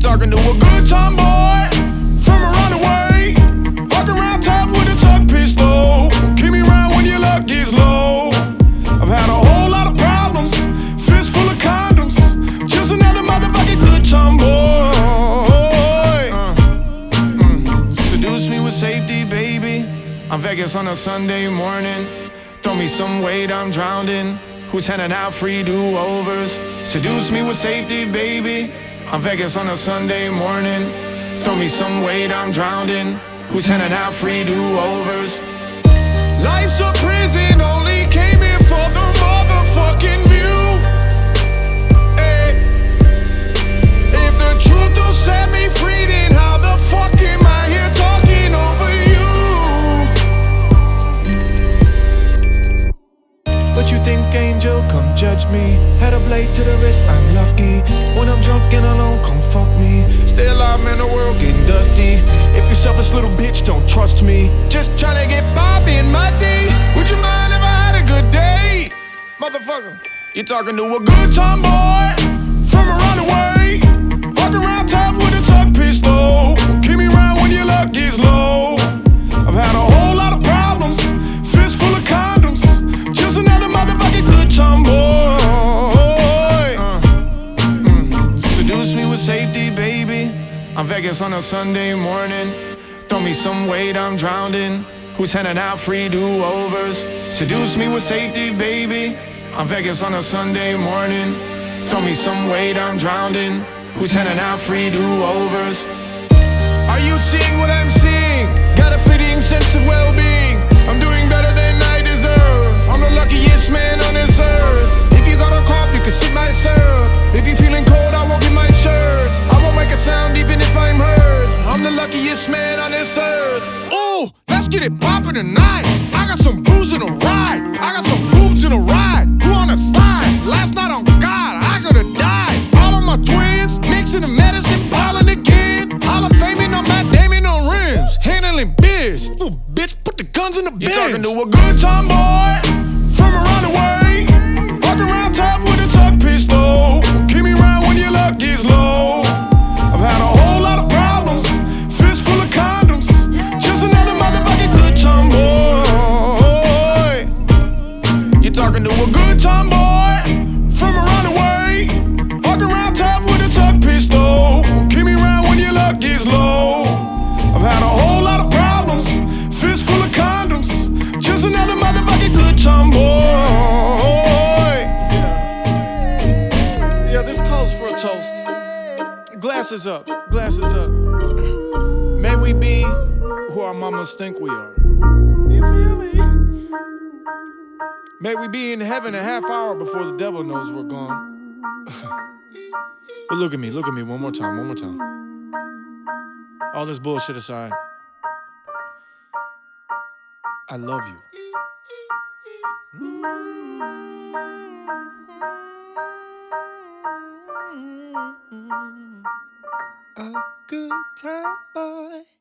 talking to a good time boy from around the way. Walk around tough with a tuck pistol. Keep me around when your luck gets low. I've had a whole lot of problems, fist full of condoms. Just another motherfucking good time boy. Seduce me with safety, baby. I'm Vegas on a Sunday morning. Throw me some weight, I'm drowned in. Who's handing out free do-overs? Seduce me with safety, baby. I'm Vegas on a Sunday morning. Throw me some weight, I'm drowned in. Who's handing out free do-overs? Life's a prison, only came here for the motherfucking view. Hey. If the truth don't set me free, then how the fuck am I here talking over you? What you think, angel? Come judge me. Had a blade to the wrist, I'm lucky. When I'm drunk and alone, come fuck me. Stay alive, man, the world getting dusty. If you selfish little bitch, don't trust me. Just tryna get by being muddy. Would you mind if I had a good day? Motherfucker, you talking to a good time boy from around the way. Walk around tough with a tuck pistol. Keep me around when your luck gets low. I've had a whole lot of problems, fist full of condoms. Just another motherfucking good time boy. Seduce me with safety, baby. I'm Vegas on a Sunday morning. Throw me some weight, I'm drowned in. Who's handing out free do-overs? Seduce me with safety, baby. I'm Vegas on a Sunday morning. Throw me some weight, I'm drowned in. Who's handing out free do-overs? Are you seeing what I'm seeing? Got a fleeting sense of well-being. I'm doing better than I deserve. I'm the luckiest man on this earth. If you got a cough, you can sip my syrup. If you're feeling cold, I won't get my shirt. I won't make a sound even if I'm hurt. I'm the luckiest man on this earth. Ooh, let's get it poppin' tonight. I got some booze in a ride. I got some boobs in a ride. Who on a slide? Last night on God, I could've died. All of my twins, mixing the medicine, piling again. Hall of Faming on Matt Damon on rims. Handling biz. Little bitch, put the guns in the bins. You talking to a good time boy from around the way. Walk around tough with a tuck pistol. Keep me around when your luck gets low. I've had a whole lot of problems, fist full of condoms. Just another motherfucking good time boy. You talking to a good time boy from around the way. Walk around tough with a tuck pistol. Keep me around when your luck gets low. I've had a whole lot of problems, fist full of condoms. Just another motherfucking good time boy. Yeah, this calls for a toast. Glasses up, glasses up. May we be who our mamas think we are. You feel me? May we be in heaven a half hour before the devil knows we're gone. But look at me one more time, one more time. All this bullshit aside, I love you. A good time boy.